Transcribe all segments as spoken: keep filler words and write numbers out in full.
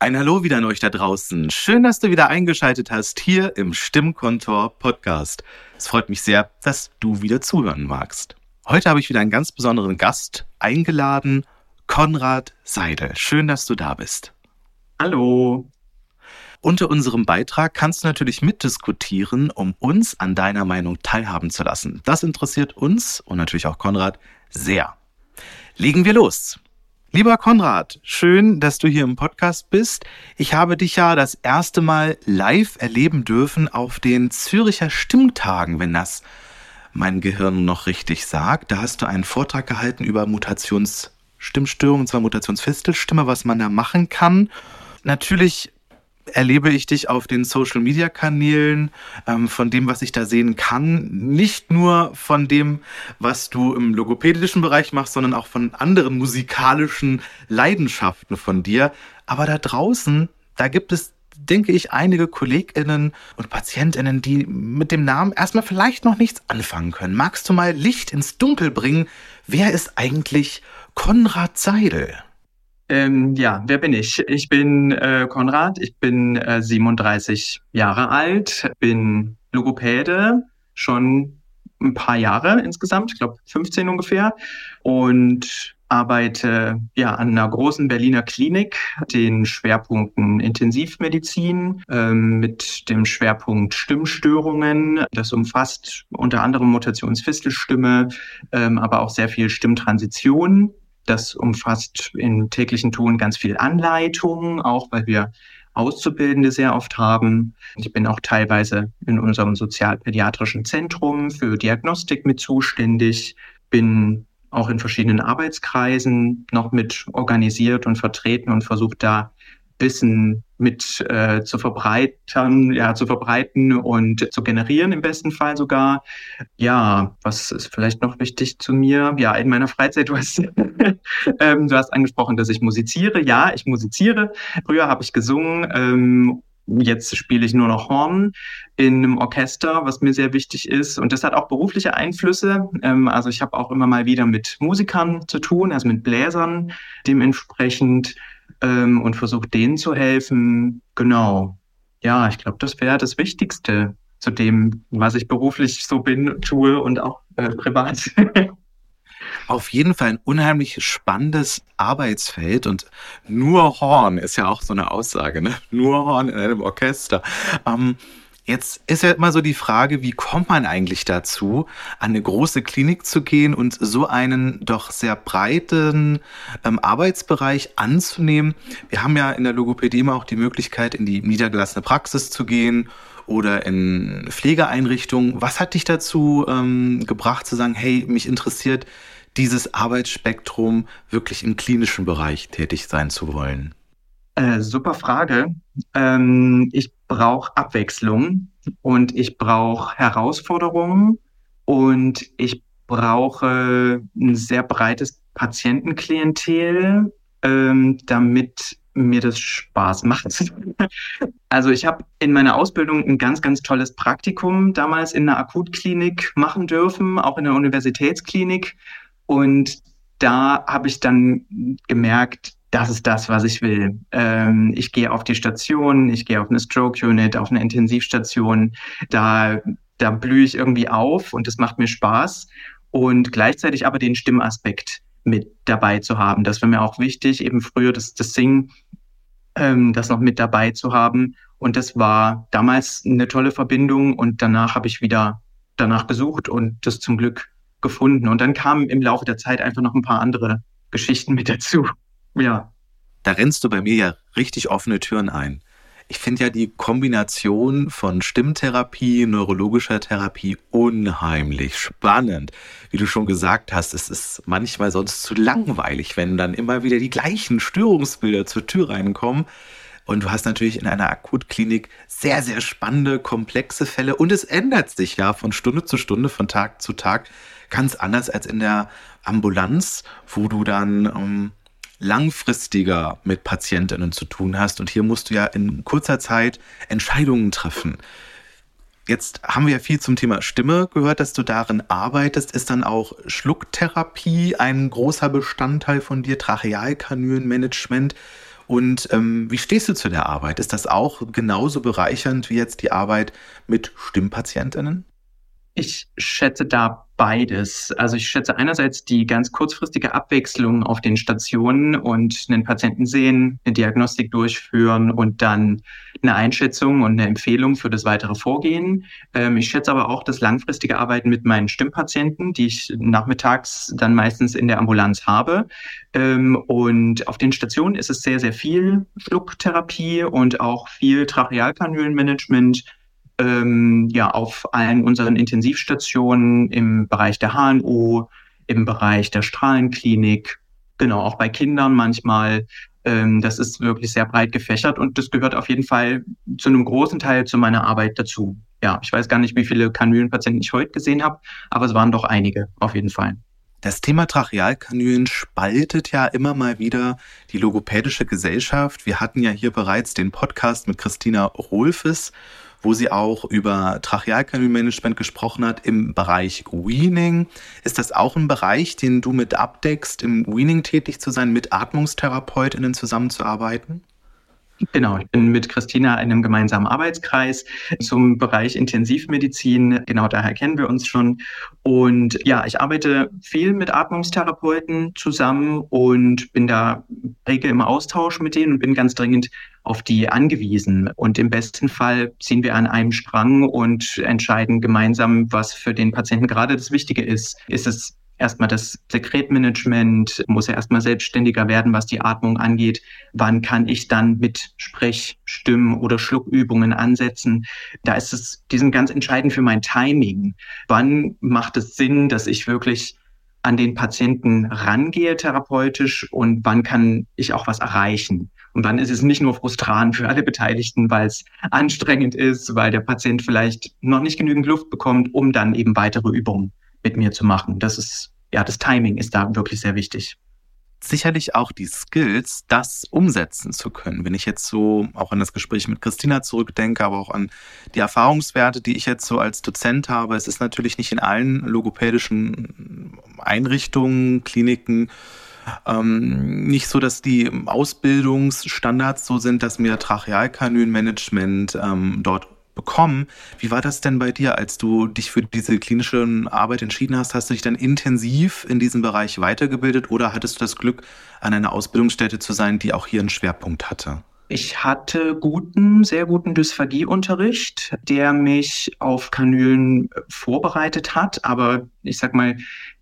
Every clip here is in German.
Ein Hallo wieder an euch da draußen. Schön, dass du wieder eingeschaltet hast hier im Stimmkontor Podcast. Es freut mich sehr, dass du wieder zuhören magst. Heute habe ich wieder einen ganz besonderen Gast eingeladen, Konrad Seidel. Schön, dass du da bist. Hallo. Unter unserem Beitrag kannst du natürlich mitdiskutieren, um uns an deiner Meinung teilhaben zu lassen. Das interessiert uns und natürlich auch Konrad sehr. Legen wir los. Lieber Konrad, schön, dass du hier im Podcast bist. Ich habe dich ja das erste Mal live erleben dürfen auf den Züricher Stimmtagen, wenn das mein Gehirn noch richtig sagt. Da hast du einen Vortrag gehalten über Mutationsstimmstörungen, und zwar Mutationsfistelstimme, was man da machen kann. Natürlich erlebe ich dich auf den Social-Media-Kanälen, ähm, von dem, was ich da sehen kann. Nicht nur von dem, was du im logopädischen Bereich machst, sondern auch von anderen musikalischen Leidenschaften von dir. Aber da draußen, da gibt es, denke ich, einige KollegInnen und PatientInnen, die mit dem Namen erstmal vielleicht noch nichts anfangen können. Magst du mal Licht ins Dunkel bringen? Wer ist eigentlich Konrad Seidel? Ähm, ja, wer bin ich? Ich bin äh, Konrad, ich bin äh, siebenunddreißig Jahre alt, bin Logopäde, schon ein paar Jahre insgesamt, ich glaube fünfzehn ungefähr, und arbeite ja an einer großen Berliner Klinik, den Schwerpunkten Intensivmedizin ähm, mit dem Schwerpunkt Stimmstörungen. Das umfasst unter anderem Mutationsfistelstimme, ähm, aber auch sehr viel Stimmtransition. Das umfasst im täglichen Tun ganz viel Anleitung, auch weil wir Auszubildende sehr oft haben. Ich bin auch teilweise in unserem sozialpädiatrischen Zentrum für Diagnostik mit zuständig, bin auch in verschiedenen Arbeitskreisen noch mit organisiert und vertreten und versuche da Wissen mit äh, zu verbreitern, ja, zu verbreiten und zu generieren, im besten Fall sogar. Ja, was ist vielleicht noch wichtig zu mir? Ja, in meiner Freizeit, du hast, ähm, du hast angesprochen, dass ich musiziere. Ja, ich musiziere. Früher habe ich gesungen. Ähm, Jetzt spiele ich nur noch Horn in einem Orchester, was mir sehr wichtig ist. Und das hat auch berufliche Einflüsse. Ähm, also ich habe auch immer mal wieder mit Musikern zu tun, also mit Bläsern dementsprechend, ähm, und versuche denen zu helfen. Genau. Ja, ich glaube, das wäre das Wichtigste zu dem, was ich beruflich so bin, tue und auch äh, privat. Auf jeden Fall ein unheimlich spannendes Arbeitsfeld und nur Horn ist ja auch so eine Aussage, ne? Nur Horn in einem Orchester. Ähm, jetzt ist ja immer so die Frage, wie kommt man eigentlich dazu, an eine große Klinik zu gehen und so einen doch sehr breiten ähm, Arbeitsbereich anzunehmen? Wir haben ja in der Logopädie immer auch die Möglichkeit, in die niedergelassene Praxis zu gehen oder in Pflegeeinrichtungen. Was hat dich dazu ähm, gebracht zu sagen, hey, mich interessiert dieses Arbeitsspektrum, wirklich im klinischen Bereich tätig sein zu wollen? Äh, super Frage. Ähm, ich brauche Abwechslung und ich brauche Herausforderungen und ich brauche ein sehr breites Patientenklientel, ähm, damit mir das Spaß macht. Also ich habe in meiner Ausbildung ein ganz, ganz tolles Praktikum damals in einer Akutklinik machen dürfen, auch in der Universitätsklinik. Und da habe ich dann gemerkt, das ist das, was ich will. Ähm, ich gehe auf die Station, ich gehe auf eine Stroke Unit, auf eine Intensivstation. Da, da blühe ich irgendwie auf und das macht mir Spaß. Und gleichzeitig aber den Stimmaspekt mit dabei zu haben. Das war mir auch wichtig, eben früher das, das Singen, ähm, das noch mit dabei zu haben. Und das war damals eine tolle Verbindung. Und danach habe ich wieder danach gesucht und das zum Glück gefunden. Und dann kamen im Laufe der Zeit einfach noch ein paar andere Geschichten mit dazu. Ja. Da rennst du bei mir ja richtig offene Türen ein. Ich finde ja die Kombination von Stimmtherapie, neurologischer Therapie unheimlich spannend. Wie du schon gesagt hast, es ist manchmal sonst zu langweilig, wenn dann immer wieder die gleichen Störungsbilder zur Tür reinkommen. Und du hast natürlich in einer Akutklinik sehr, sehr spannende, komplexe Fälle. Und es ändert sich ja von Stunde zu Stunde, von Tag zu Tag ganz anders als in der Ambulanz, wo du dann ähm, langfristiger mit PatientInnen zu tun hast. Und hier musst du ja in kurzer Zeit Entscheidungen treffen. Jetzt haben wir ja viel zum Thema Stimme gehört, dass du darin arbeitest. Ist dann auch Schlucktherapie ein großer Bestandteil von dir, Trachealkanülenmanagement? Und ähm, wie stehst du zu der Arbeit? Ist das auch genauso bereichernd wie jetzt die Arbeit mit STIMM-PatientInnen? Ich schätze da beides. Also ich schätze einerseits die ganz kurzfristige Abwechslung auf den Stationen und einen Patienten sehen, eine Diagnostik durchführen und dann eine Einschätzung und eine Empfehlung für das weitere Vorgehen. Ähm, ich schätze aber auch das langfristige Arbeiten mit meinen STIMM-Patienten, die ich nachmittags dann meistens in der Ambulanz habe. Ähm, und auf den Stationen ist es sehr, sehr viel Schlucktherapie und auch viel Trachealkanülenmanagement. Ähm, ja, auf allen unseren Intensivstationen im Bereich der H N O, im Bereich der Strahlenklinik, genau, auch bei Kindern manchmal. Ähm, das ist wirklich sehr breit gefächert und das gehört auf jeden Fall zu einem großen Teil zu meiner Arbeit dazu. Ja, ich weiß gar nicht, wie viele Kanülenpatienten ich heute gesehen habe, aber es waren doch einige, auf jeden Fall. Das Thema Trachealkanülen spaltet ja immer mal wieder die logopädische Gesellschaft. Wir hatten ja hier bereits den Podcast mit Christina Rolfes, wo sie auch über Trachealkanülmanagement gesprochen hat im Bereich Weaning. Ist das auch ein Bereich, den du mit abdeckst, im Weaning tätig zu sein, mit AtmungstherapeutInnen zusammenzuarbeiten? Genau, ich bin mit Christina in einem gemeinsamen Arbeitskreis zum Bereich Intensivmedizin. Genau, daher kennen wir uns schon. Und ja, ich arbeite viel mit Atmungstherapeuten zusammen und bin da rege im Austausch mit denen und bin ganz dringend auf die angewiesen. Und im besten Fall ziehen wir an einem Strang und entscheiden gemeinsam, was für den Patienten gerade das Wichtige ist. Ist es erstmal das Sekretmanagement, muss er erstmal selbstständiger werden, was die Atmung angeht. Wann kann ich dann mit Sprech-, Stimm- oder Schluckübungen ansetzen? Da ist es, die sind ganz entscheidend für mein Timing. Wann macht es Sinn, dass ich wirklich an den Patienten rangehe therapeutisch und wann kann ich auch was erreichen? Und dann ist es nicht nur frustrierend für alle Beteiligten, weil es anstrengend ist, weil der Patient vielleicht noch nicht genügend Luft bekommt, um dann eben weitere Übungen mit mir zu machen. Das ist, ja, das Timing ist da wirklich sehr wichtig. Sicherlich auch die Skills, das umsetzen zu können. Wenn ich jetzt so auch an das Gespräch mit Christina zurückdenke, aber auch an die Erfahrungswerte, die ich jetzt so als Dozent habe. Es ist natürlich nicht in allen logopädischen Einrichtungen, Kliniken ähm, nicht so, dass die Ausbildungsstandards so sind, dass mir Trachealkanülmanagement ähm, dort bekommen. Wie war das denn bei dir, als du dich für diese klinische Arbeit entschieden hast? Hast du dich dann intensiv in diesem Bereich weitergebildet oder hattest du das Glück, an einer Ausbildungsstätte zu sein, die auch hier einen Schwerpunkt hatte? Ich hatte guten, sehr guten Dysphagie-Unterricht, der mich auf Kanülen vorbereitet hat. Aber ich sag mal,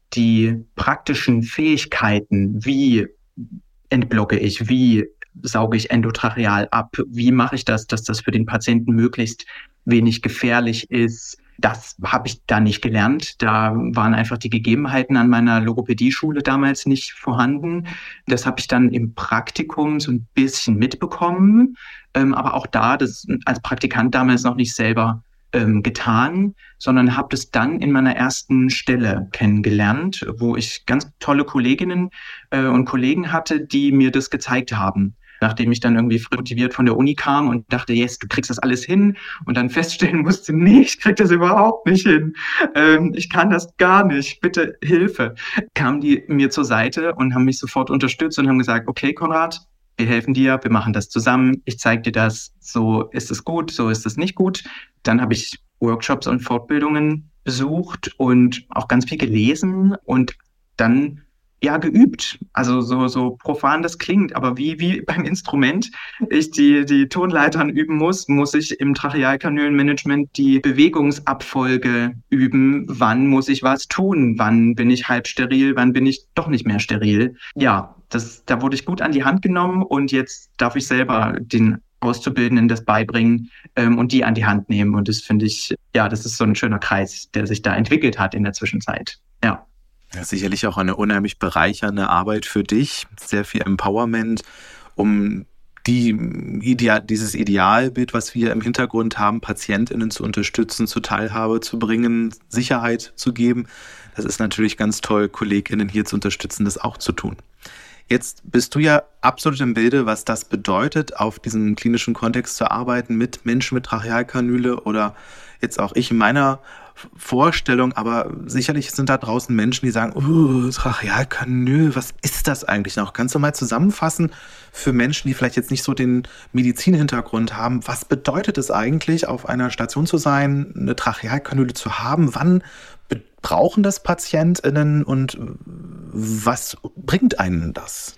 die praktischen Fähigkeiten, wie entblocke ich, wie sauge ich endotracheal ab, wie mache ich das, dass das für den Patienten möglichst wenig gefährlich ist, das habe ich da nicht gelernt. Da waren einfach die Gegebenheiten an meiner Logopädie-Schule damals nicht vorhanden. Das habe ich dann im Praktikum so ein bisschen mitbekommen, ähm, aber auch da, das als Praktikant damals noch nicht selber ähm, getan, sondern habe das dann in meiner ersten Stelle kennengelernt, wo ich ganz tolle Kolleginnen äh, und Kollegen hatte, die mir das gezeigt haben. Nachdem ich dann irgendwie motiviert von der Uni kam und dachte, yes, du kriegst das alles hin und dann feststellen musste, nee, ich krieg das überhaupt nicht hin. Ähm, ich kann das gar nicht. Bitte Hilfe. Kamen die mir zur Seite und haben mich sofort unterstützt und haben gesagt, okay, Konrad, wir helfen dir, wir machen das zusammen. Ich zeige dir das. So ist es gut, so ist es nicht gut. Dann habe ich Workshops und Fortbildungen besucht und auch ganz viel gelesen und dann ja, geübt. Also so, so profan das klingt, aber wie, wie beim Instrument ich die, die Tonleitern üben muss, muss ich im Trachealkanülenmanagement die Bewegungsabfolge üben. Wann muss ich was tun? Wann bin ich halb steril? Wann bin ich doch nicht mehr steril? Ja, das, da wurde ich gut an die Hand genommen und jetzt darf ich selber den Auszubildenden das beibringen ähm, und die an die Hand nehmen. Und das finde ich, ja, das ist so ein schöner Kreis, der sich da entwickelt hat in der Zwischenzeit. Ja. Ja, sicherlich auch eine unheimlich bereichernde Arbeit für dich, sehr viel Empowerment, um die Ideal, dieses Idealbild, was wir im Hintergrund haben, PatientInnen zu unterstützen, zur Teilhabe zu bringen, Sicherheit zu geben. Das ist natürlich ganz toll, KollegInnen hier zu unterstützen, das auch zu tun. Jetzt bist du ja absolut im Bilde, was das bedeutet, auf diesem klinischen Kontext zu arbeiten mit Menschen mit Trachealkanüle oder jetzt auch ich in meiner Vorstellung, aber sicherlich sind da draußen Menschen, die sagen, uh, Trachealkanül, was ist das eigentlich noch? Kannst du mal zusammenfassen für Menschen, die vielleicht jetzt nicht so den Medizinhintergrund haben, was bedeutet es eigentlich, auf einer Station zu sein, eine Trachealkanüle zu haben? Wann brauchen das PatientInnen und was bringt einen das?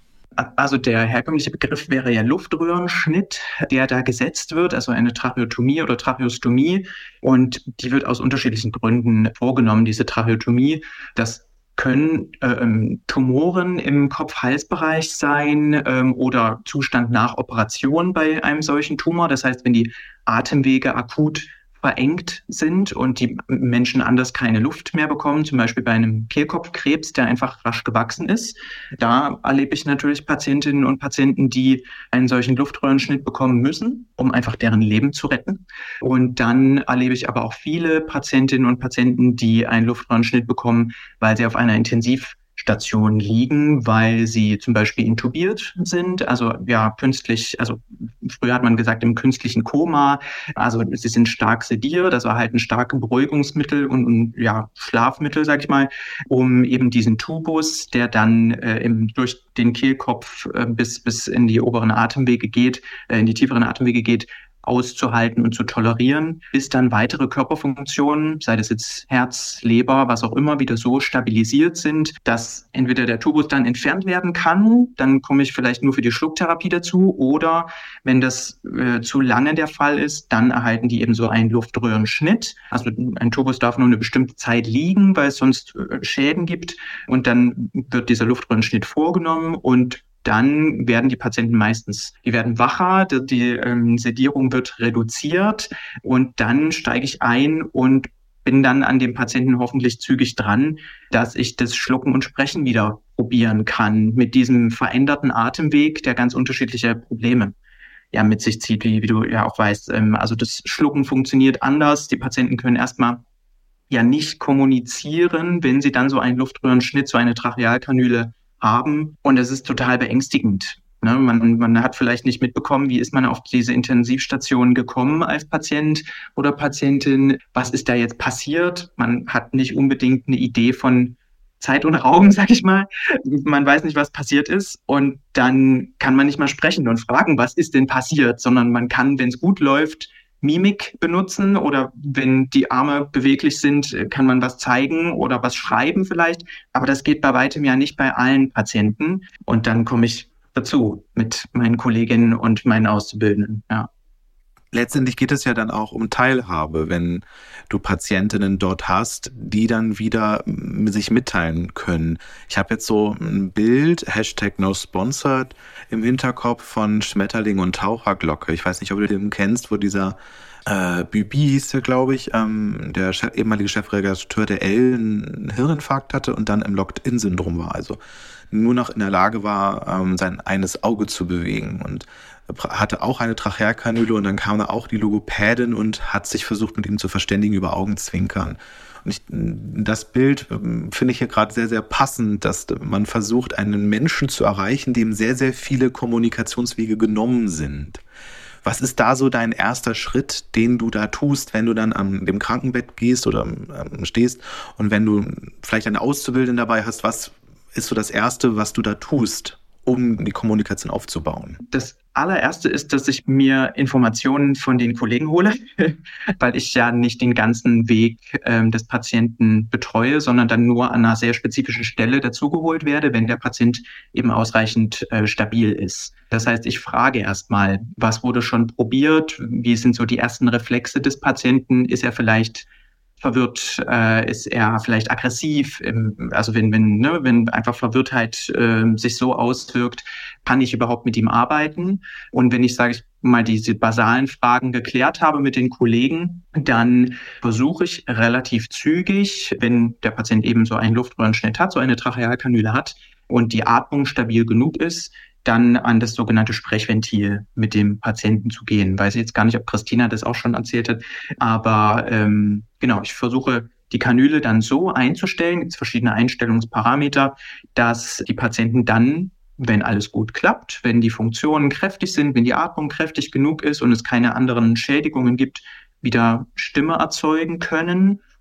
Also der herkömmliche Begriff wäre ja Luftröhrenschnitt, der da gesetzt wird, also eine Tracheotomie oder Tracheostomie. Und die wird aus unterschiedlichen Gründen vorgenommen, diese Tracheotomie. Das können ähm, Tumoren im Kopf-Hals-Bereich sein ähm, oder Zustand nach Operation bei einem solchen Tumor. Das heißt, wenn die Atemwege akut verengt sind und die Menschen anders keine Luft mehr bekommen, zum Beispiel bei einem Kehlkopfkrebs, der einfach rasch gewachsen ist. Da erlebe ich natürlich Patientinnen und Patienten, die einen solchen Luftröhrenschnitt bekommen müssen, um einfach deren Leben zu retten. Und dann erlebe ich aber auch viele Patientinnen und Patienten, die einen Luftröhrenschnitt bekommen, weil sie auf einer Intensivstation liegen, weil sie zum Beispiel intubiert sind, also ja künstlich, also früher hat man gesagt im künstlichen Koma, also sie sind stark sediert, also erhalten starke Beruhigungsmittel und, und ja Schlafmittel, sag ich mal, um eben diesen Tubus, der dann äh, im, durch den Kehlkopf äh, bis bis in die oberen Atemwege geht, äh, in die tieferen Atemwege geht, auszuhalten und zu tolerieren, bis dann weitere Körperfunktionen, sei das jetzt Herz, Leber, was auch immer, wieder so stabilisiert sind, dass entweder der Tubus dann entfernt werden kann, dann komme ich vielleicht nur für die Schlucktherapie dazu, oder wenn das äh, zu lange der Fall ist, dann erhalten die eben so einen Luftröhrenschnitt. Also ein Tubus darf nur eine bestimmte Zeit liegen, weil es sonst äh, Schäden gibt, und dann wird dieser Luftröhrenschnitt vorgenommen und dann werden die Patienten meistens, die werden wacher, die, die ähm, Sedierung wird reduziert und dann steige ich ein und bin dann an dem Patienten hoffentlich zügig dran, dass ich das Schlucken und Sprechen wieder probieren kann mit diesem veränderten Atemweg, der ganz unterschiedliche Probleme ja mit sich zieht, wie, wie du ja auch weißt. Ähm, also das Schlucken funktioniert anders. Die Patienten können erstmal ja nicht kommunizieren, wenn sie dann so einen Luftröhrenschnitt, so eine Trachealkanüle haben. Und es ist total beängstigend. Ne? Man, man hat vielleicht nicht mitbekommen, wie ist man auf diese Intensivstation gekommen als Patient oder Patientin. Was ist da jetzt passiert? Man hat nicht unbedingt eine Idee von Zeit und Raum, sag ich mal. Man weiß nicht, was passiert ist. Und dann kann man nicht mal sprechen und fragen, was ist denn passiert, sondern man kann, wenn es gut läuft, Mimik benutzen, oder wenn die Arme beweglich sind, kann man was zeigen oder was schreiben vielleicht. Aber das geht bei weitem ja nicht bei allen Patienten. Und dann komme ich dazu mit meinen Kolleginnen und meinen Auszubildenden. Ja. Letztendlich geht es ja dann auch um Teilhabe, wenn du Patientinnen dort hast, die dann wieder sich mitteilen können. Ich habe jetzt so ein Bild, Hashtag No Sponsored, im Hinterkopf von Schmetterling und Taucherglocke. Ich weiß nicht, ob du den kennst, wo dieser äh, Bübi hieß der, glaube ich, ähm, der Chef, ehemalige Chefredakteur der Elle einen Hirninfarkt hatte und dann im Locked-In-Syndrom war. Also nur noch in der Lage war, ähm, sein eines Auge zu bewegen, und hatte auch eine Trachealkanüle, und dann kam da auch die Logopädin und hat sich versucht, mit ihm zu verständigen über Augenzwinkern. Und ich, das Bild finde ich hier gerade sehr, sehr passend, dass man versucht, einen Menschen zu erreichen, dem sehr, sehr viele Kommunikationswege genommen sind. Was ist da so dein erster Schritt, den du da tust, wenn du dann an dem Krankenbett gehst oder ähm, stehst, und wenn du vielleicht eine Auszubildende dabei hast, was ist so das Erste, was du da tust, um die Kommunikation aufzubauen? Das allererste ist, dass ich mir Informationen von den Kollegen hole, weil ich ja nicht den ganzen Weg ähm, des Patienten betreue, sondern dann nur an einer sehr spezifischen Stelle dazugeholt werde, wenn der Patient eben ausreichend äh, stabil ist. Das heißt, ich frage erstmal, was wurde schon probiert? Wie sind so die ersten Reflexe des Patienten? Ist er vielleicht verwirrt, äh, ist er vielleicht aggressiv, ähm, also wenn wenn ne, wenn einfach Verwirrtheit äh, sich so auswirkt, kann ich überhaupt mit ihm arbeiten? Und wenn ich, sage ich mal, diese basalen Fragen geklärt habe mit den Kollegen, dann versuche ich relativ zügig, wenn der Patient eben so einen Luftröhrenschnitt hat, so eine Trachealkanüle hat und die Atmung stabil genug ist, dann an das sogenannte Sprechventil mit dem Patienten zu gehen. Weiß ich jetzt gar nicht, ob Christina das auch schon erzählt hat, aber ähm, genau, ich versuche die Kanüle dann so einzustellen, gibt es verschiedene Einstellungsparameter, dass die Patienten dann, wenn alles gut klappt, wenn die Funktionen kräftig sind, wenn die Atmung kräftig genug ist und es keine anderen Schädigungen gibt, wieder Stimme erzeugen können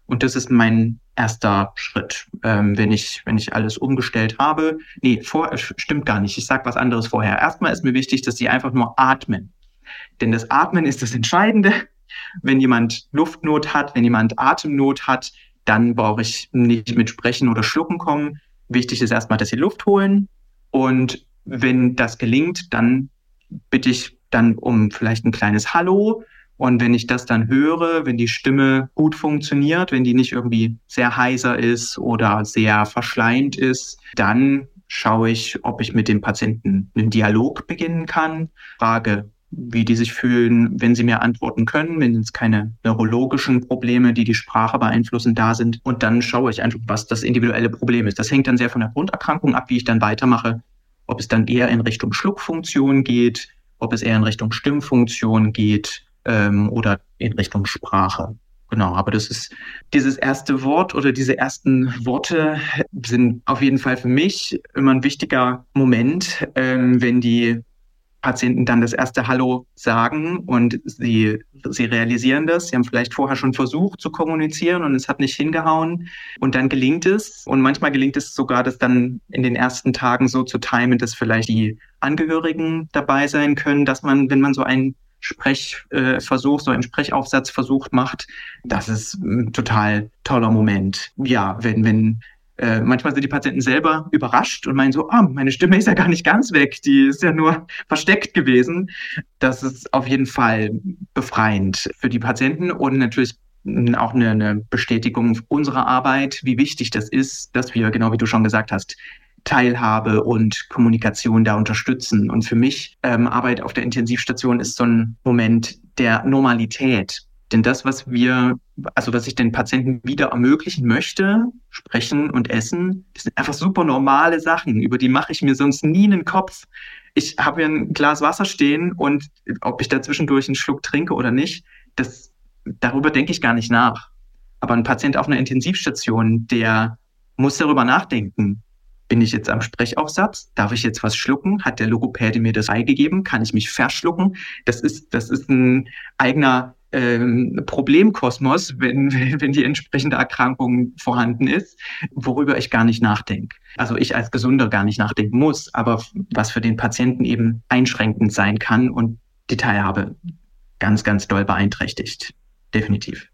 Und das ist mein erster Schritt, ähm, wenn ich, wenn ich alles umgestellt habe. Nee, vor, stimmt gar nicht. Ich sage was anderes vorher. Erstmal ist mir wichtig, dass sie einfach nur atmen. Denn das Atmen ist das Entscheidende. Wenn jemand Luftnot hat, wenn jemand Atemnot hat, dann brauche ich nicht mit Sprechen oder Schlucken kommen. Wichtig ist erstmal, dass sie Luft holen. Und wenn das gelingt, dann bitte ich dann um vielleicht ein kleines Hallo. Und wenn ich das dann höre, wenn die Stimme gut funktioniert, wenn die nicht irgendwie sehr heiser ist oder sehr verschleimt ist, dann schaue ich, ob ich mit dem Patienten einen Dialog beginnen kann, frage, wie die sich fühlen, wenn sie mir antworten können, wenn es keine neurologischen Probleme, die die Sprache beeinflussen, da sind. Und dann schaue ich einfach, was das individuelle Problem ist. Das hängt dann sehr von der Grunderkrankung ab, wie ich dann weitermache, ob es dann eher in Richtung Schluckfunktion geht, ob es eher in Richtung Stimmfunktion geht, ähm, oder in Richtung Sprache. Genau, aber das ist dieses erste Wort oder diese ersten Worte sind auf jeden Fall für mich immer ein wichtiger Moment, ähm, wenn die Patienten dann das erste Hallo sagen und sie, sie realisieren das. Sie haben vielleicht vorher schon versucht zu kommunizieren und es hat nicht hingehauen und dann gelingt es. Und manchmal gelingt es sogar, das dann in den ersten Tagen so zu timen, dass vielleicht die Angehörigen dabei sein können, dass man, wenn man so einen Sprechversuch, äh, so einen Sprechaufsatzversuch macht, das ist ein total toller Moment. Ja, wenn, wenn Äh, manchmal sind die Patienten selber überrascht und meinen so, ah, meine Stimme ist ja gar nicht ganz weg, die ist ja nur versteckt gewesen. Das ist auf jeden Fall befreiend für die Patienten und natürlich auch eine, eine Bestätigung unserer Arbeit, wie wichtig das ist, dass wir, genau wie du schon gesagt hast, Teilhabe und Kommunikation da unterstützen. Und für mich, ähm, Arbeit auf der Intensivstation ist so ein Moment der Normalität. Denn das, was wir, also was ich den Patienten wieder ermöglichen möchte, sprechen und essen, das sind einfach super normale Sachen, über die mache ich mir sonst nie einen Kopf. Ich habe hier ein Glas Wasser stehen und ob ich da zwischendurch einen Schluck trinke oder nicht, das, darüber denke ich gar nicht nach. Aber ein Patient auf einer Intensivstation, der muss darüber nachdenken. Bin ich jetzt am Sprechaufsatz? Darf ich jetzt was schlucken? Hat der Logopäde mir das freigegeben? Kann ich mich verschlucken? Das ist, das ist ein eigener ähm, Problemkosmos, wenn, wenn die entsprechende Erkrankung vorhanden ist, worüber ich gar nicht nachdenke. Also ich als Gesunder gar nicht nachdenken muss, aber was für den Patienten eben einschränkend sein kann und die Teilhabe ganz, ganz doll beeinträchtigt. Definitiv.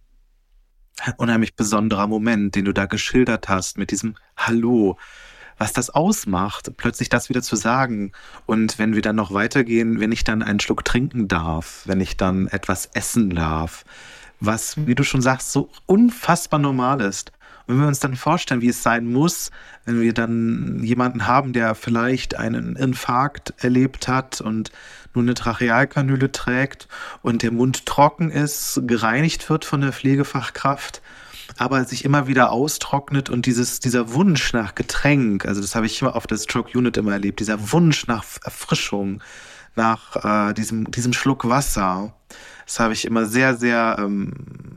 Ein unheimlich besonderer Moment, den du da geschildert hast mit diesem Hallo. Was das ausmacht, plötzlich das wieder zu sagen. Und wenn wir dann noch weitergehen, wenn ich dann einen Schluck trinken darf, wenn ich dann etwas essen darf, was, wie du schon sagst, so unfassbar normal ist. Und wenn wir uns dann vorstellen, wie es sein muss, wenn wir dann jemanden haben, der vielleicht einen Infarkt erlebt hat und nur eine Trachealkanüle trägt und der Mund trocken ist, gereinigt wird von der Pflegefachkraft, aber sich immer wieder austrocknet und dieses, dieser Wunsch nach Getränk, also das habe ich immer auf der Stroke Unit immer erlebt, dieser Wunsch nach Erfrischung, nach äh, diesem, diesem Schluck Wasser, das habe ich immer sehr, sehr ähm,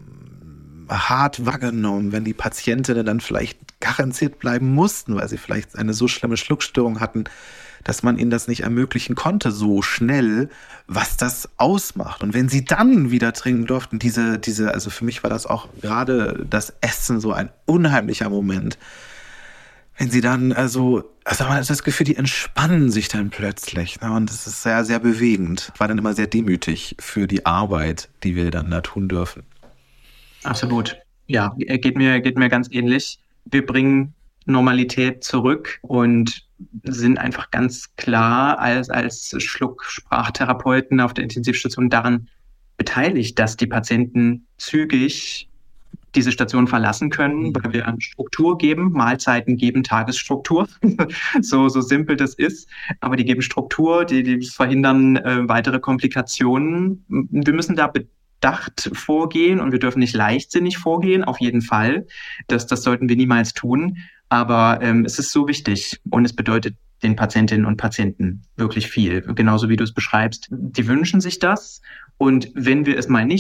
hart wahrgenommen, wenn die Patientinnen dann vielleicht garantiert bleiben mussten, weil sie vielleicht eine so schlimme Schluckstörung hatten, dass man ihnen das nicht ermöglichen konnte, so schnell, was das ausmacht. Und wenn sie dann wieder trinken durften, diese, diese, also für mich war das auch gerade das Essen so ein unheimlicher Moment. Wenn sie dann, also, also man hat das Gefühl, die entspannen sich dann plötzlich. Ne? Und das ist sehr, sehr bewegend. War dann immer sehr demütig für die Arbeit, die wir dann da tun dürfen. Absolut. Ja, geht mir, geht mir ganz ähnlich. Wir bringen Normalität zurück und sind einfach ganz klar als, als Schlucksprachtherapeuten auf der Intensivstation daran beteiligt, dass die Patienten zügig diese Station verlassen können, weil wir Struktur geben, Mahlzeiten geben Tagesstruktur, so, so simpel das ist, aber die geben Struktur, die, die verhindern äh, weitere Komplikationen. Wir müssen da bedacht vorgehen und wir dürfen nicht leichtsinnig vorgehen, auf jeden Fall. Das, das sollten wir niemals tun. Aber ähm, es ist so wichtig und es bedeutet den Patientinnen und Patienten wirklich viel. Genauso wie du es beschreibst. Die wünschen sich das und wenn wir es mal nicht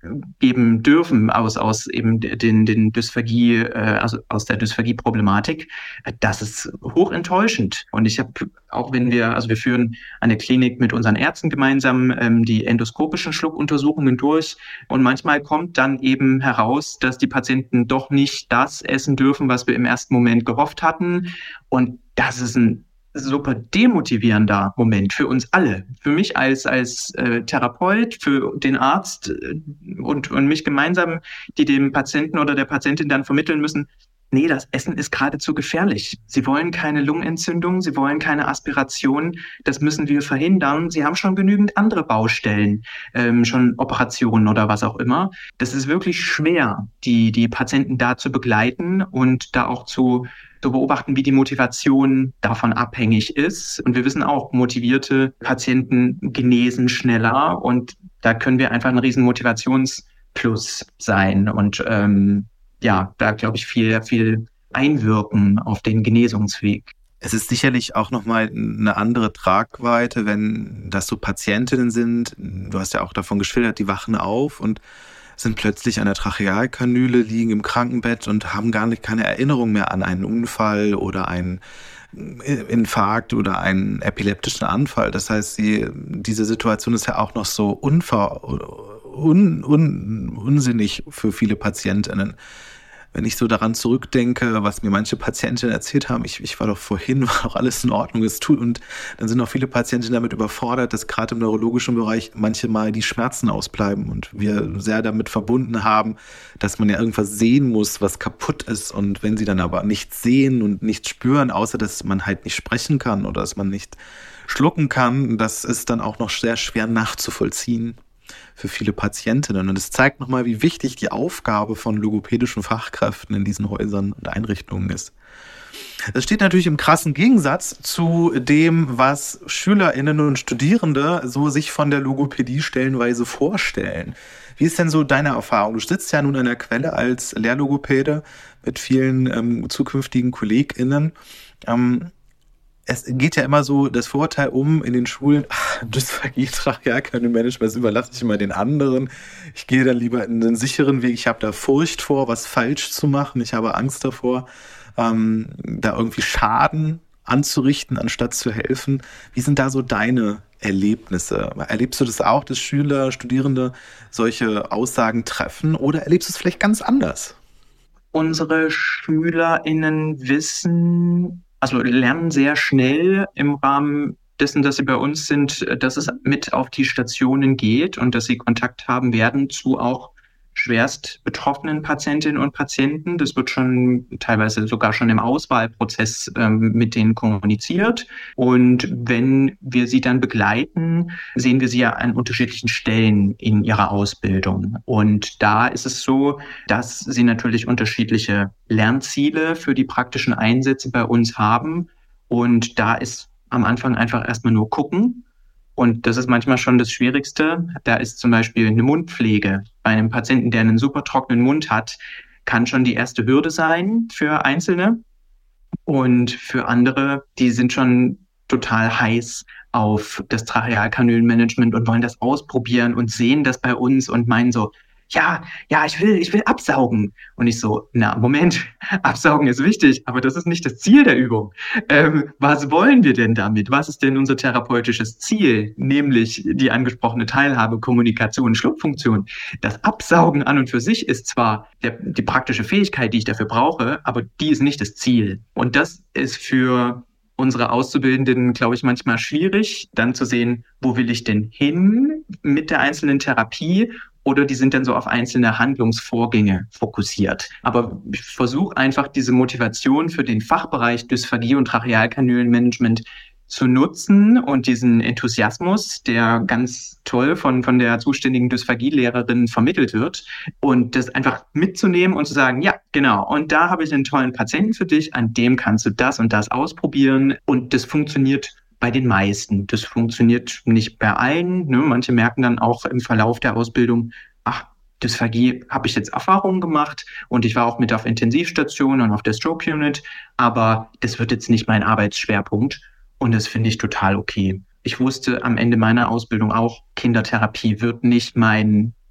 geben dürfen aus, aus eben den, den Dysphagie, äh, also aus der Dysphagie-Problematik, das ist hochenttäuschend. Und ich habe, auch wenn wir, also wir führen eine Klinik mit unseren Ärzten gemeinsam ähm, die endoskopischen Schluckuntersuchungen durch und manchmal kommt dann eben heraus, dass die Patienten doch nicht das essen dürfen, was wir im ersten Moment gehofft hatten. Und das ist ein super demotivierender Moment für uns alle. Für mich als, als äh, Therapeut, für den Arzt äh, und, und mich gemeinsam, die dem Patienten oder der Patientin dann vermitteln müssen, nee, das Essen ist geradezu gefährlich. Sie wollen keine Lungenentzündung, sie wollen keine Aspiration. Das müssen wir verhindern. Sie haben schon genügend andere Baustellen, ähm, schon Operationen oder was auch immer. Das ist wirklich schwer, die, die Patienten da zu begleiten und da auch zu zu beobachten, wie die Motivation davon abhängig ist. Und wir wissen auch, motivierte Patienten genesen schneller und da können wir einfach ein riesen Motivationsplus sein und ähm, ja, da glaube ich viel, viel einwirken auf den Genesungsweg. Es ist sicherlich auch nochmal eine andere Tragweite, wenn das so Patientinnen sind. Du hast ja auch davon geschildert, die wachen auf und sind plötzlich an der Trachealkanüle, liegen im Krankenbett und haben gar nicht keine Erinnerung mehr an einen Unfall oder einen Infarkt oder einen epileptischen Anfall. Das heißt, sie, diese Situation ist ja auch noch so unver, un, un, unsinnig für viele Patientinnen. Wenn ich so daran zurückdenke, was mir manche Patientinnen erzählt haben, ich, ich war doch vorhin, war doch alles in Ordnung, es tut, und dann sind auch viele Patientinnen damit überfordert, dass gerade im neurologischen Bereich manchmal die Schmerzen ausbleiben und wir sehr damit verbunden haben, dass man ja irgendwas sehen muss, was kaputt ist, und wenn sie dann aber nichts sehen und nichts spüren, außer dass man halt nicht sprechen kann oder dass man nicht schlucken kann, das ist dann auch noch sehr schwer nachzuvollziehen für viele Patientinnen. Und es zeigt nochmal, wie wichtig die Aufgabe von logopädischen Fachkräften in diesen Häusern und Einrichtungen ist. Das steht natürlich im krassen Gegensatz zu dem, was SchülerInnen und Studierende so sich von der Logopädie stellenweise vorstellen. Wie ist denn so deine Erfahrung? Du sitzt ja nun an der Quelle als Lehrlogopäde mit vielen ähm, zukünftigen KollegInnen. Ähm, Es geht ja immer so das Vorurteil um in den Schulen, ach, Dysphagie, Trachealkanülmanagement, das überlasse ich immer den anderen. Ich gehe dann lieber in den sicheren Weg. Ich habe da Furcht vor, was falsch zu machen. Ich habe Angst davor, ähm, da irgendwie Schaden anzurichten, anstatt zu helfen. Wie sind da so deine Erlebnisse? Erlebst du das auch, dass Schüler, Studierende solche Aussagen treffen, oder erlebst du es vielleicht ganz anders? Unsere SchülerInnen wissen, also lernen sehr schnell im Rahmen dessen, dass sie bei uns sind, dass es mit auf die Stationen geht und dass sie Kontakt haben werden zu auch schwerst betroffenen Patientinnen und Patienten. Das wird schon teilweise sogar schon im Auswahlprozess ähm, mit denen kommuniziert. Und wenn wir sie dann begleiten, sehen wir sie ja an unterschiedlichen Stellen in ihrer Ausbildung. Und da ist es so, dass sie natürlich unterschiedliche Lernziele für die praktischen Einsätze bei uns haben. Und da ist am Anfang einfach erstmal nur gucken. Und das ist manchmal schon das Schwierigste. Da ist zum Beispiel eine Mundpflege. Bei einem Patienten, der einen super trockenen Mund hat, kann schon die erste Hürde sein für Einzelne. Und für andere, die sind schon total heiß auf das Trachealkanülenmanagement und wollen das ausprobieren und sehen das bei uns und meinen so, ja, ja, ich will, ich will absaugen. Und ich so, na, Moment, absaugen ist wichtig, aber das ist nicht das Ziel der Übung. Ähm, was wollen wir denn damit? Was ist denn unser therapeutisches Ziel? Nämlich die angesprochene Teilhabe, Kommunikation, Schluckfunktion. Das Absaugen an und für sich ist zwar der, die praktische Fähigkeit, die ich dafür brauche, aber die ist nicht das Ziel. Und das ist für unsere Auszubildenden, glaube ich, manchmal schwierig, dann zu sehen, wo will ich denn hin mit der einzelnen Therapie? Oder die sind dann so auf einzelne Handlungsvorgänge fokussiert. Aber ich versuche einfach diese Motivation für den Fachbereich Dysphagie und Trachealkanülenmanagement zu nutzen und diesen Enthusiasmus, der ganz toll von, von der zuständigen Dysphagie-Lehrerin vermittelt wird, und das einfach mitzunehmen und zu sagen, ja, genau, und da habe ich einen tollen Patienten für dich, an dem kannst du das und das ausprobieren, und das funktioniert bei den meisten. Das funktioniert nicht bei allen. Ne? Manche merken dann auch im Verlauf der Ausbildung, ach, Dysphagie habe ich jetzt Erfahrungen gemacht und ich war auch mit auf Intensivstation und auf der Stroke Unit, aber das wird jetzt nicht mein Arbeitsschwerpunkt, und das finde ich total okay. Ich wusste am Ende meiner Ausbildung auch, Kindertherapie wird nicht mein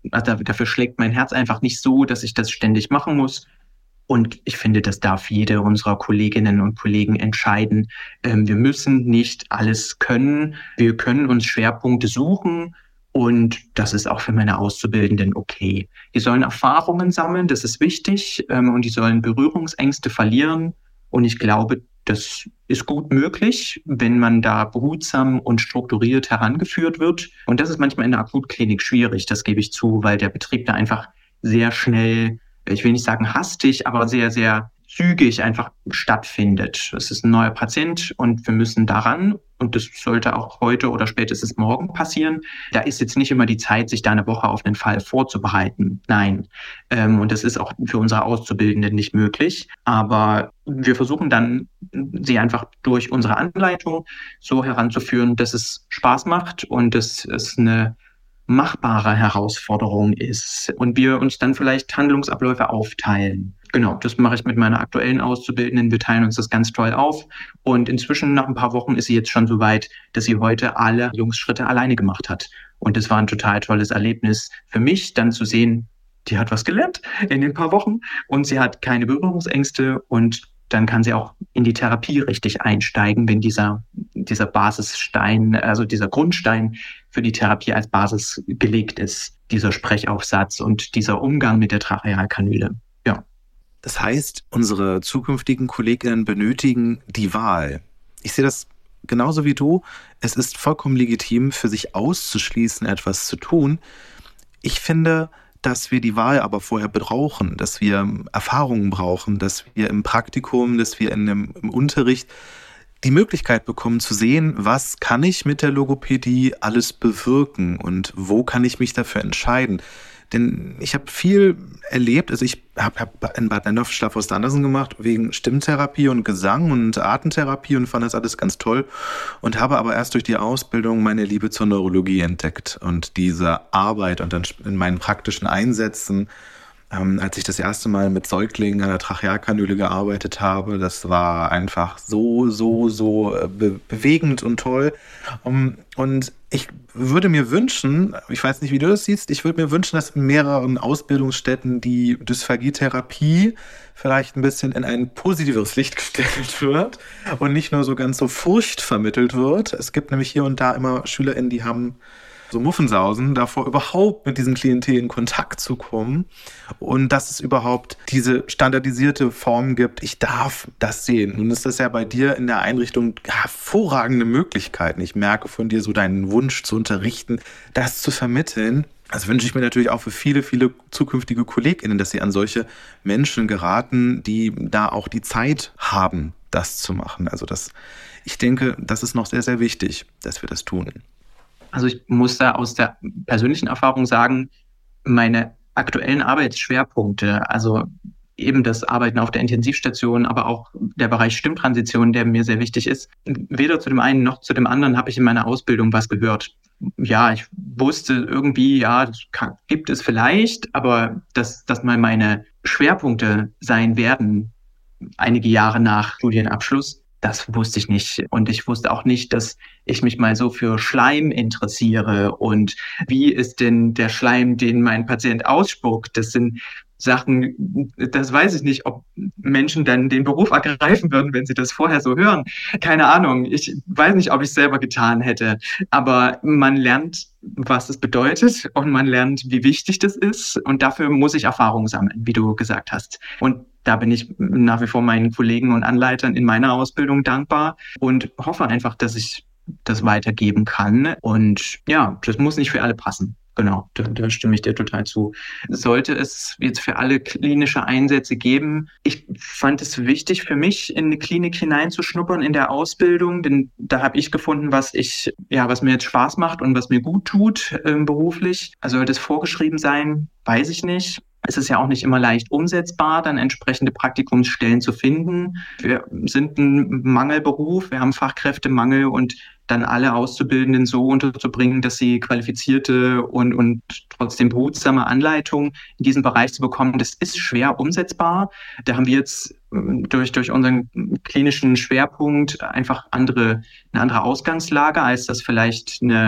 also dafür schlägt mein Herz einfach nicht so, dass ich das ständig machen muss. Und ich finde, das darf jede unserer Kolleginnen und Kollegen entscheiden. Ähm, wir müssen nicht alles können. Wir können uns Schwerpunkte suchen. Und das ist auch für meine Auszubildenden okay. Die sollen Erfahrungen sammeln, das ist wichtig. Ähm, und die sollen Berührungsängste verlieren. Und ich glaube, das ist gut möglich, wenn man da behutsam und strukturiert herangeführt wird. Und das ist manchmal in der Akutklinik schwierig, das gebe ich zu, weil der Betrieb da einfach sehr schnell, ich will nicht sagen hastig, aber sehr, sehr zügig einfach stattfindet. Es ist ein neuer Patient und wir müssen daran, und das sollte auch heute oder spätestens morgen passieren. Da ist jetzt nicht immer die Zeit, sich da eine Woche auf einen Fall vorzubereiten. Nein. Ähm, und das ist auch für unsere Auszubildenden nicht möglich. Aber wir versuchen dann, sie einfach durch unsere Anleitung so heranzuführen, dass es Spaß macht und dass es eine machbare Herausforderung ist und wir uns dann vielleicht Handlungsabläufe aufteilen. Genau, das mache ich mit meiner aktuellen Auszubildenden. Wir teilen uns das ganz toll auf und inzwischen nach ein paar Wochen ist sie jetzt schon so weit, dass sie heute alle Übungsschritte alleine gemacht hat. Und das war ein total tolles Erlebnis für mich, dann zu sehen, die hat was gelernt in den paar Wochen und sie hat keine Berührungsängste und dann kann sie auch in die Therapie richtig einsteigen, wenn dieser, dieser Basisstein, also dieser Grundstein für die Therapie als Basis gelegt ist, dieser Sprechaufsatz und dieser Umgang mit der Trachealkanüle. Ja. Das heißt, unsere zukünftigen Kolleginnen benötigen die Wahl. Ich sehe das genauso wie du. Es ist vollkommen legitim, für sich auszuschließen, etwas zu tun. Ich finde, dass wir die Wahl aber vorher brauchen, dass wir Erfahrungen brauchen, dass wir im Praktikum, dass wir in dem, im Unterricht die Möglichkeit bekommen zu sehen, was kann ich mit der Logopädie alles bewirken und wo kann ich mich dafür entscheiden. Denn ich habe viel erlebt, also ich habe hab in Bad Nennendorf Schlafhaus Andersen gemacht wegen Stimmtherapie und Gesang und Atemtherapie und fand das alles ganz toll und habe aber erst durch die Ausbildung meine Liebe zur Neurologie entdeckt und diese Arbeit und dann in meinen praktischen Einsätzen, ähm, als ich das erste Mal mit Säuglingen an der Trachealkanüle gearbeitet habe, das war einfach so, so, so be- bewegend und toll. Um, und ich würde mir wünschen, ich weiß nicht, wie du das siehst, ich würde mir wünschen, dass in mehreren Ausbildungsstätten die Dysphagie-Therapie vielleicht ein bisschen in ein positiveres Licht gestellt wird und nicht nur so ganz so Furcht vermittelt wird. Es gibt nämlich hier und da immer SchülerInnen, die haben so Muffensausen, davor überhaupt mit diesem Klientel in Kontakt zu kommen und dass es überhaupt diese standardisierte Form gibt, ich darf das sehen. Nun ist das ja bei dir in der Einrichtung hervorragende Möglichkeiten. Ich merke von dir so deinen Wunsch zu unterrichten, das zu vermitteln. Das wünsche ich mir natürlich auch für viele, viele zukünftige KollegInnen, dass sie an solche Menschen geraten, die da auch die Zeit haben, das zu machen. Also das, ich denke, das ist noch sehr, sehr wichtig, dass wir das tun. Also ich muss da aus der persönlichen Erfahrung sagen, meine aktuellen Arbeitsschwerpunkte, also eben das Arbeiten auf der Intensivstation, aber auch der Bereich Stimmtransition, der mir sehr wichtig ist, weder zu dem einen noch zu dem anderen habe ich in meiner Ausbildung was gehört. Ja, ich wusste irgendwie, ja, das kann, gibt es vielleicht, aber dass, dass mal meine Schwerpunkte sein werden, einige Jahre nach Studienabschluss, das wusste ich nicht. Und ich wusste auch nicht, dass ich mich mal so für Schleim interessiere. Und wie ist denn der Schleim, den mein Patient ausspuckt? Das sind Sachen, das weiß ich nicht, ob Menschen dann den Beruf ergreifen würden, wenn sie das vorher so hören. Keine Ahnung. Ich weiß nicht, ob ich es selber getan hätte. Aber man lernt, was es bedeutet und man lernt, wie wichtig das ist. Und dafür muss ich Erfahrung sammeln, wie du gesagt hast. Und da bin ich nach wie vor meinen Kollegen und Anleitern in meiner Ausbildung dankbar und hoffe einfach, dass ich das weitergeben kann. Und ja, das muss nicht für alle passen. Genau, da, da stimme ich dir total zu. Sollte es jetzt für alle klinische Einsätze geben, ich fand es wichtig für mich, in eine Klinik hineinzuschnuppern in der Ausbildung, denn da habe ich gefunden, was ich, ja, was mir jetzt Spaß macht und was mir gut tut äh, beruflich. Also sollte es vorgeschrieben sein, weiß ich nicht. Es ist ja auch nicht immer leicht umsetzbar, dann entsprechende Praktikumsstellen zu finden. Wir sind ein Mangelberuf, wir haben Fachkräftemangel und dann alle Auszubildenden so unterzubringen, dass sie qualifizierte und, und trotzdem behutsame Anleitungen in diesem Bereich zu bekommen, das ist schwer umsetzbar. Da haben wir jetzt durch, durch unseren klinischen Schwerpunkt einfach andere, eine andere Ausgangslage, als das vielleicht eine, eine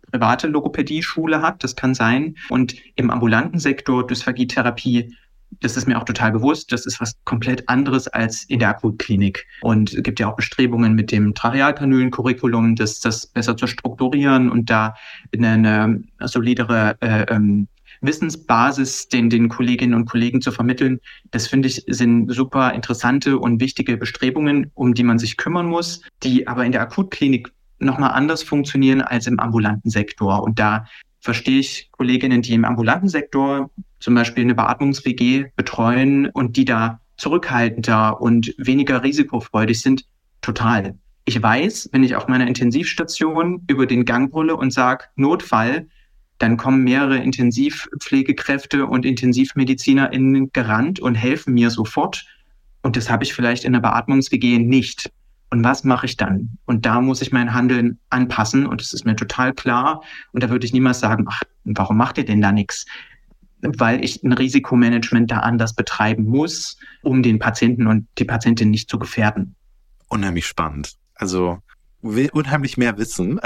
private Logopädie-Schule hat, das kann sein. Und im ambulanten Sektor Dysphagietherapie, das ist mir auch total bewusst, das ist was komplett anderes als in der Akutklinik. Und es gibt ja auch Bestrebungen mit dem Trachealkanülen-Curriculum, das, das besser zu strukturieren und da eine, eine solidere äh, ähm, Wissensbasis den, den Kolleginnen und Kollegen zu vermitteln. Das finde ich sind super interessante und wichtige Bestrebungen, um die man sich kümmern muss, die aber in der Akutklinik nochmal anders funktionieren als im ambulanten Sektor. Und da verstehe ich Kolleginnen, die im ambulanten Sektor zum Beispiel eine Beatmungs-W G betreuen und die da zurückhaltender und weniger risikofreudig sind, total. Ich weiß, wenn ich auf meiner Intensivstation über den Gang brülle und sage, Notfall, dann kommen mehrere Intensivpflegekräfte und IntensivmedizinerInnen gerannt und helfen mir sofort. Und das habe ich vielleicht in der Beatmungs-W G nicht. Und was mache ich dann? Und da muss ich mein Handeln anpassen und das ist mir total klar. Und da würde ich niemals sagen, ach, warum macht ihr denn da nichts? Weil ich ein Risikomanagement da anders betreiben muss, um den Patienten und die Patientin nicht zu gefährden. Unheimlich spannend. Also will unheimlich mehr wissen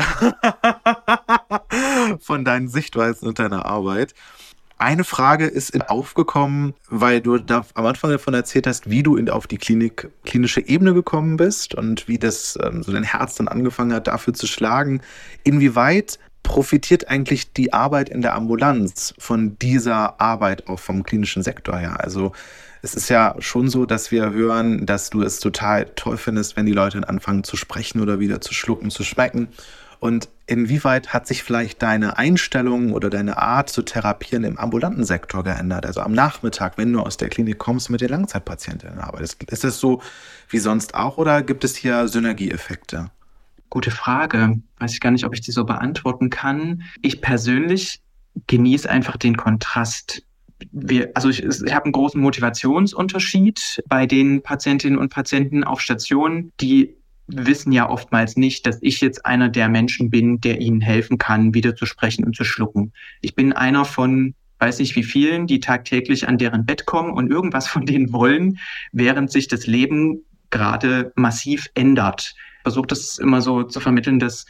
von deinen Sichtweisen und deiner Arbeit. Eine Frage ist aufgekommen, weil du da am Anfang davon erzählt hast, wie du in, auf die Klinik, klinische Ebene gekommen bist und wie das ähm, so dein Herz dann angefangen hat, dafür zu schlagen. Inwieweit profitiert eigentlich die Arbeit in der Ambulanz von dieser Arbeit auch vom klinischen Sektor her? Also es ist ja schon so, dass wir hören, dass du es total toll findest, wenn die Leute dann anfangen zu sprechen oder wieder zu schlucken, zu schmecken. Und inwieweit hat sich vielleicht deine Einstellung oder deine Art zu therapieren im ambulanten Sektor geändert? Also am Nachmittag, wenn du aus der Klinik kommst, mit den Langzeitpatientinnen arbeitest. Ist es so wie sonst auch oder gibt es hier Synergieeffekte? Gute Frage. Weiß ich gar nicht, ob ich die so beantworten kann. Ich persönlich genieße einfach den Kontrast. Wir, also ich, ich habe einen großen Motivationsunterschied bei den Patientinnen und Patienten auf Stationen, die wissen ja oftmals nicht, dass ich jetzt einer der Menschen bin, der ihnen helfen kann, wieder zu sprechen und zu schlucken. Ich bin einer von, weiß nicht wie vielen, die tagtäglich an deren Bett kommen und irgendwas von denen wollen, während sich das Leben gerade massiv ändert. Ich versuche das immer so zu vermitteln, dass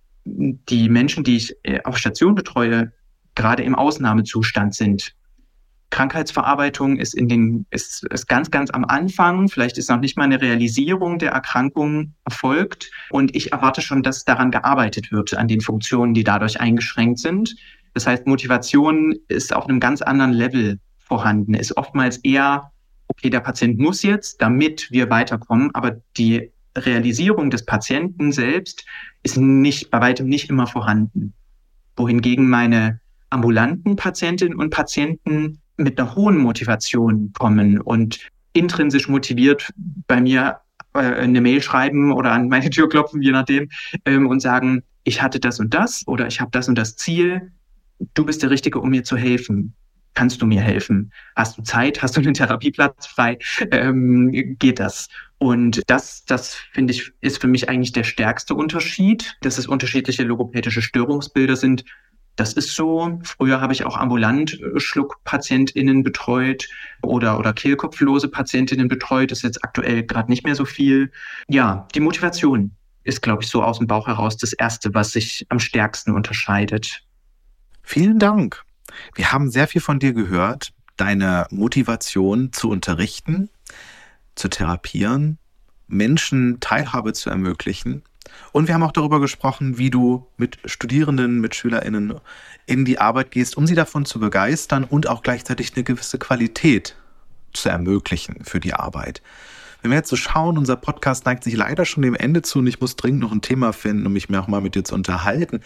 die Menschen, die ich auf Station betreue, gerade im Ausnahmezustand sind. Krankheitsverarbeitung ist in den ist, ist ganz, ganz am Anfang. Vielleicht ist noch nicht mal eine Realisierung der Erkrankung erfolgt. Und ich erwarte schon, dass daran gearbeitet wird, an den Funktionen, die dadurch eingeschränkt sind. Das heißt, Motivation ist auf einem ganz anderen Level vorhanden. Ist oftmals eher, okay, der Patient muss jetzt, damit wir weiterkommen. Aber die Realisierung des Patienten selbst ist nicht, bei weitem nicht immer vorhanden. Wohingegen meine ambulanten Patientinnen und Patienten mit einer hohen Motivation kommen und intrinsisch motiviert bei mir äh, eine Mail schreiben oder an meine Tür klopfen, je nachdem, ähm, und sagen, ich hatte das und das oder ich habe das und das Ziel. Du bist der Richtige, um mir zu helfen. Kannst du mir helfen? Hast du Zeit? Hast du einen Therapieplatz frei? Ähm, geht das? Und das, das finde ich, ist für mich eigentlich der stärkste Unterschied, dass es unterschiedliche logopädische Störungsbilder sind. Das ist so. Früher habe ich auch ambulant SchluckpatientInnen betreut oder, oder kehlkopflose PatientInnen betreut. Das ist jetzt aktuell gerade nicht mehr so viel. Ja, die Motivation ist, glaube ich, so aus dem Bauch heraus das Erste, was sich am stärksten unterscheidet. Vielen Dank. Wir haben sehr viel von dir gehört. Deine Motivation zu unterrichten, zu therapieren, Menschen Teilhabe zu ermöglichen. Und wir haben auch darüber gesprochen, wie du mit Studierenden, mit SchülerInnen in die Arbeit gehst, um sie davon zu begeistern und auch gleichzeitig eine gewisse Qualität zu ermöglichen für die Arbeit. Wenn wir jetzt so schauen, unser Podcast neigt sich leider schon dem Ende zu und ich muss dringend noch ein Thema finden, um mich mehr auch mal mit dir zu unterhalten.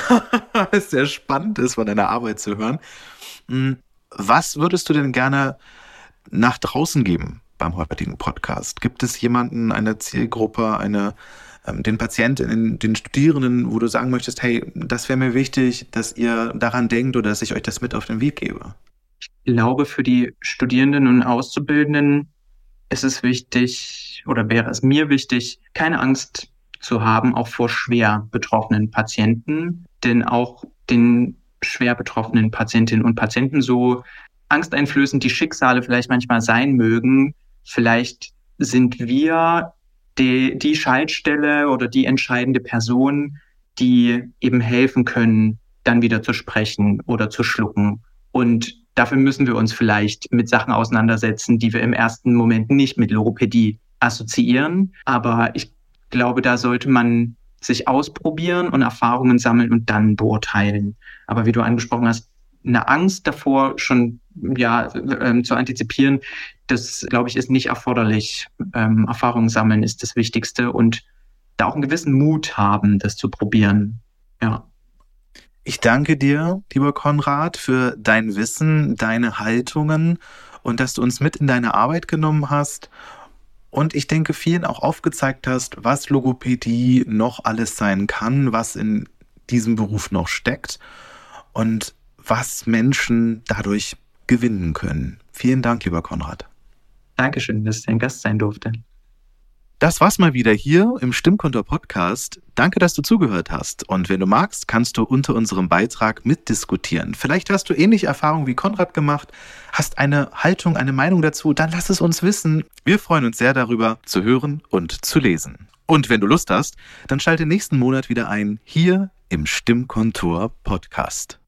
Es sehr spannend ist, von deiner Arbeit zu hören. Was würdest du denn gerne nach draußen geben beim heutigen Podcast? Gibt es jemanden, eine Zielgruppe, eine den Patienten, den Studierenden, wo du sagen möchtest, hey, das wäre mir wichtig, dass ihr daran denkt oder dass ich euch das mit auf den Weg gebe? Ich glaube, für die Studierenden und Auszubildenden ist es wichtig oder wäre es mir wichtig, keine Angst zu haben, auch vor schwer betroffenen Patienten, denn auch den schwer betroffenen Patientinnen und Patienten, so angsteinflößend die Schicksale vielleicht manchmal sein mögen, vielleicht sind wir Die, die Schaltstelle oder die entscheidende Person, die eben helfen können, dann wieder zu sprechen oder zu schlucken. Und dafür müssen wir uns vielleicht mit Sachen auseinandersetzen, die wir im ersten Moment nicht mit Logopädie assoziieren. Aber ich glaube, da sollte man sich ausprobieren und Erfahrungen sammeln und dann beurteilen. Aber wie du angesprochen hast, eine Angst davor schon ja ähm, zu antizipieren, das, glaube ich, ist nicht erforderlich. Ähm, Erfahrungen sammeln ist das Wichtigste und da auch einen gewissen Mut haben, das zu probieren. Ja. Ich danke dir, lieber Konrad, für dein Wissen, deine Haltungen und dass du uns mit in deine Arbeit genommen hast. Und ich denke, vielen auch aufgezeigt hast, was Logopädie noch alles sein kann, was in diesem Beruf noch steckt und was Menschen dadurch gewinnen können. Vielen Dank, lieber Konrad. Dankeschön, dass ich dein Gast sein durfte. Das war's mal wieder hier im Stimmkontor Podcast. Danke, dass du zugehört hast. Und wenn du magst, kannst du unter unserem Beitrag mitdiskutieren. Vielleicht hast du ähnliche Erfahrungen wie Konrad gemacht, hast eine Haltung, eine Meinung dazu, dann lass es uns wissen. Wir freuen uns sehr darüber, zu hören und zu lesen. Und wenn du Lust hast, dann schalte nächsten Monat wieder ein, hier im Stimmkontor Podcast.